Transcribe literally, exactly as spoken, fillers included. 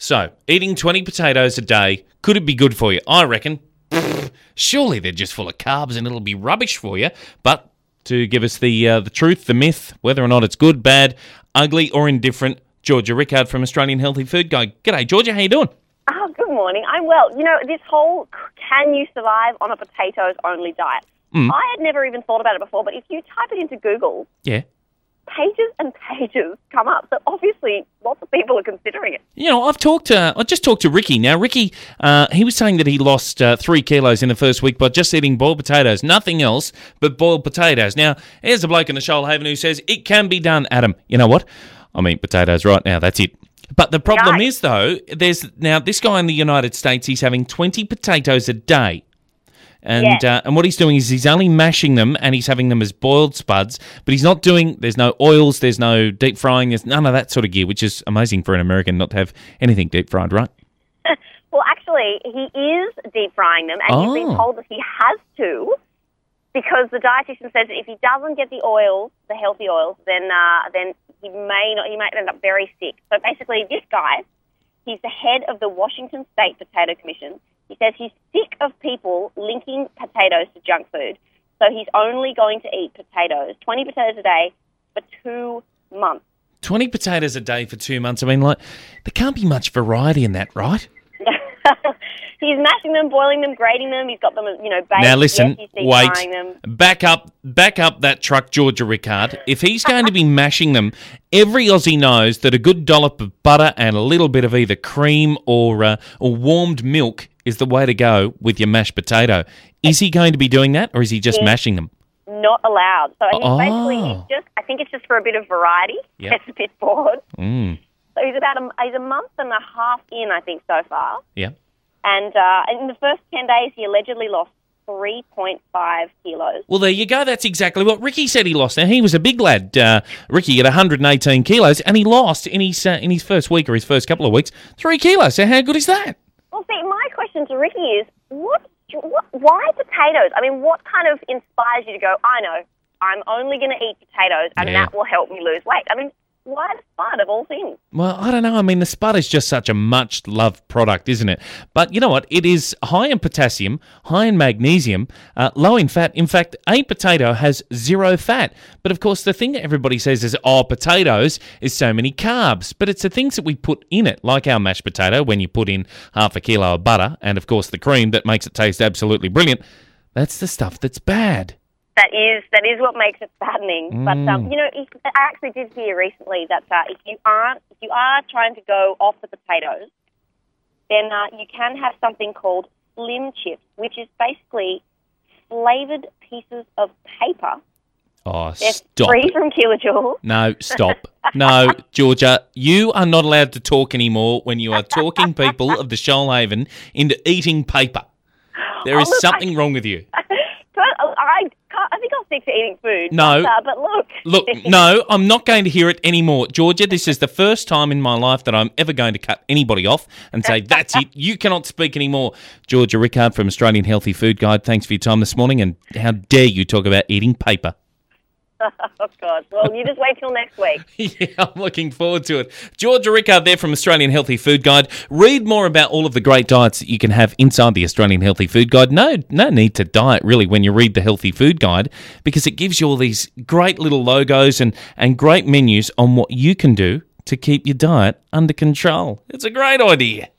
So, eating twenty potatoes a day, could it be good for you? I reckon. Pfft, surely they're just full of carbs and it'll be rubbish for you. But to give us the uh, the truth, the myth, whether or not it's good, bad, ugly or indifferent, Georgia Rickard from Australian Healthy Food Guide. G'day, Georgia. How you doing? Oh, good morning. I'm well. You know, this whole can you survive on a potatoes-only diet, Mm. I had never even thought about it before, but if you type it into Google, Yeah. pages and pages come up. So obviously lots of people are considering it. You know, I've talked to, I just talked to Ricky. Now, Ricky, uh, he was saying that he lost uh, three kilos in the first week by just eating boiled potatoes, nothing else but boiled potatoes. Now, here's a bloke in the Shoalhaven who says it can be done, Adam. You know what? I'm eating potatoes right now. That's it. But the problem Right. is, though, there's now this guy in the United States, he's having twenty potatoes a day. And Yes. uh, and what he's doing is he's only mashing them and he's having them as boiled spuds, but he's not doing, there's no oils, there's no deep frying, there's none of that sort of gear, which is amazing for an American not to have anything deep fried, right? Well, actually, he is deep frying them, and he's Oh. been told that he has to because the dietitian says that if he doesn't get the oils, the healthy oils, then uh, then he may not, he might end up very sick. So basically, this guy, he's the head of the Washington State Potato Commission. He says he's sick of people linking potatoes to junk food, so he's only going to eat potatoes, twenty potatoes a day, for two months. twenty potatoes a day for two months. I mean, like, there can't be much variety in that, right? He's mashing them, boiling them, grating them. He's got them, you know, baked. Now listen, yes, he's deep wait, frying them. back up, back up that truck, Georgia Rickard. If he's going to be mashing them, every Aussie knows that a good dollop of butter and a little bit of either cream or uh, or warmed milk is the way to go with your mashed potato. Is he going to be doing that, or is he just Yeah. mashing them? Not allowed. So he's Oh. basically, he's just, I think it's just for a bit of variety. Yep. Gets a bit bored. Mm. So he's about a, he's a month and a half in, I think, so far. Yeah. And uh, in the first ten days, he allegedly lost three point five kilos. Well, there you go. That's exactly what Ricky said he lost. Now, he was a big lad, uh, Ricky, at one hundred eighteen kilos, and he lost in his uh, in his first week or his first couple of weeks three kilos. So how good is that? Well, see, my question to Ricky is, what, what, why potatoes? I mean, what kind of inspires you to go, I know, I'm only going to eat potatoes, and Yeah. that will help me lose weight? I mean, why the spud of all things? Well, I don't know. I mean, the spud is just such a much-loved product, isn't it? But you know what? It is high in potassium, high in magnesium, uh, low in fat. In fact, a potato has zero fat. But of course, the thing that everybody says is, oh, potatoes is so many carbs. But it's the things that we put in it, like our mashed potato, when you put in half a kilo of butter and, of course, the cream that makes it taste absolutely brilliant. That's the stuff that's bad. That is that is what makes it fattening. But um, you know, if, I actually did hear recently that uh, if you aren't if you are trying to go off the potatoes, then uh, you can have something called slim chips, which is basically flavored pieces of paper. Oh, They're stop. free from kilojoules. No, stop. No, Georgia, you are not allowed to talk anymore when you are talking people of the Shoalhaven into eating paper. There is Oh, look, something I- wrong with you. But I can't, I think I'll stick to eating food. No. But, uh, but look. Look, no, I'm not going to hear it anymore. Georgia, this is the first time in my life that I'm ever going to cut anybody off and say, that's it, you cannot speak anymore. Georgia Rickard from Australian Healthy Food Guide, thanks for your time this morning, and how dare you talk about eating paper. Oh, God. Well, you just wait till next week. Yeah, I'm looking forward to it. Georgia Rickard there from Australian Healthy Food Guide. Read more about all of the great diets that you can have inside the Australian Healthy Food Guide. No, no need to diet, really, when you read the Healthy Food Guide, because it gives you all these great little logos and, and great menus on what you can do to keep your diet under control. It's a great idea.